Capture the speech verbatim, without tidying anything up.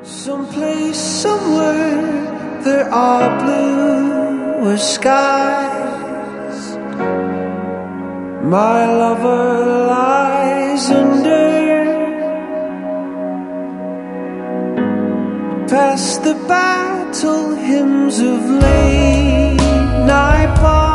Someplace, somewhere, there are bluer skies. My lover lies under, past the battle hymns of late night bars.